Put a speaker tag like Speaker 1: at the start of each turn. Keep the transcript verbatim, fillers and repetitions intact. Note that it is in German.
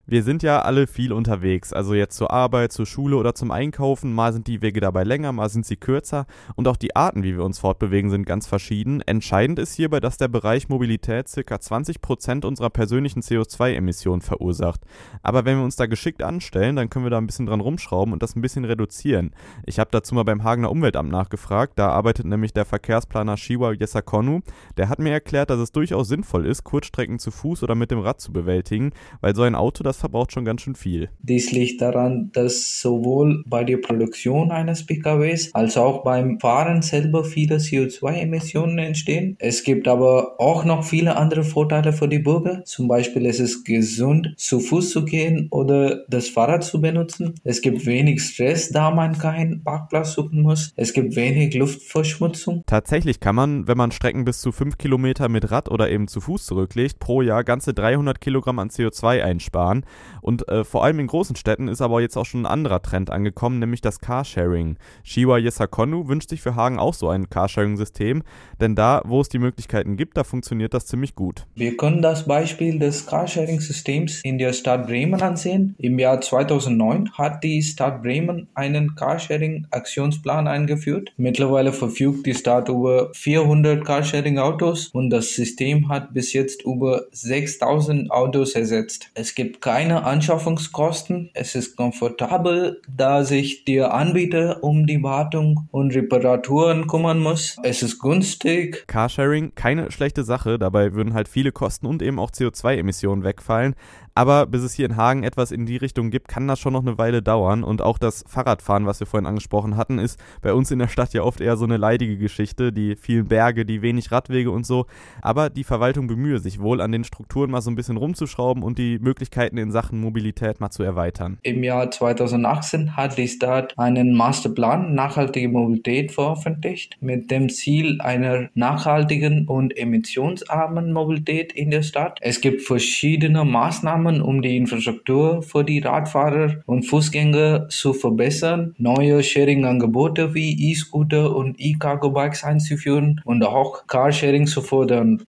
Speaker 1: Wir sind ja alle viel unterwegs, also jetzt zur Arbeit, zur Schule oder zum Einkaufen. Mal sind die Wege dabei länger, mal sind sie kürzer und auch die Arten, wie wir uns fortbewegen, sind ganz verschieden. Entscheidend ist hierbei, dass der Bereich Mobilität ca. zwanzig Prozent unserer persönlichen C O zwei Emissionen verursacht. Aber wenn wir uns da geschickt anstellen, dann können wir da ein bisschen dran rumschrauben und das ein bisschen reduzieren. Ich habe dazu mal beim Hagener Umweltamt nachgefragt, da arbeitet nämlich der Verkehrsplaner Shiwa Yesakonu. Der hat mir erklärt, dass es durchaus sinnvoll ist, Kurzstrecken zu Fuß oder mit dem Rad zu bewältigen, weil so ein Auto, das verbraucht schon ganz schön viel.
Speaker 2: Dies liegt daran, dass sowohl bei der Produktion eines P K Ws als auch beim Fahren selber viele C O zwei Emissionen entstehen. Es gibt aber auch noch viele andere Vorteile für die Bürger. Zum Beispiel ist es gesund, zu Fuß zu gehen oder das Fahrrad zu benutzen. Es gibt wenig Stress, da man keinen Parkplatz suchen muss. Es gibt wenig Luftverschmutzung.
Speaker 1: Tatsächlich kann man, wenn man Strecken bis zu fünf Kilometer mit Rad oder eben zu Fuß zurücklegt, pro Jahr ganze dreihundert Kilogramm an C O zwei einsparen. Und äh, vor allem in großen Städten ist aber jetzt auch schon ein anderer Trend angekommen, nämlich das Carsharing. Shiwa Yesakonu wünscht sich für Hagen auch so ein Carsharing-System, denn da, wo es die Möglichkeiten gibt, da funktioniert das ziemlich gut.
Speaker 2: Wir können das Beispiel des Carsharing-Systems in der Stadt Bremen ansehen. Im Jahr zweitausendneun hat die Stadt Bremen einen Carsharing-Aktionsplan eingeführt. Mittlerweile verfügt die Stadt über vierhundert Carsharing-Autos und das System hat bis jetzt über sechstausend Autos ersetzt. Es gibt keine Anschaffungskosten, es ist komfortabel, da sich der Anbieter um die Wartung und Reparaturen kümmern muss. Es ist günstig.
Speaker 1: Carsharing, keine schlechte Sache, dabei würden halt viele Kosten und eben auch C O zwei Emissionen wegfallen. Aber bis es hier in Hagen etwas in die Richtung gibt, kann das schon noch eine Weile dauern. Und auch das Fahrradfahren, was wir vorhin angesprochen hatten, ist bei uns in der Stadt ja oft eher so eine leidige Geschichte. Die vielen Berge, die wenig Radwege und so. Aber die Verwaltung bemühe sich wohl, an den Strukturen mal so ein bisschen rumzuschrauben und die Möglichkeiten in Sachen Mobilität mal zu erweitern.
Speaker 2: Im Jahr zweitausendachtzehn hat die Stadt einen Masterplan nachhaltige Mobilität veröffentlicht, mit dem Ziel einer nachhaltigen und emissionsarmen Mobilität in der Stadt. Es gibt verschiedene Maßnahmen, um die Infrastruktur für die Radfahrer und Fußgänger zu verbessern, neue Sharing-Angebote wie E-Scooter und E-Cargo-Bikes einzuführen und auch Carsharing zu fördern.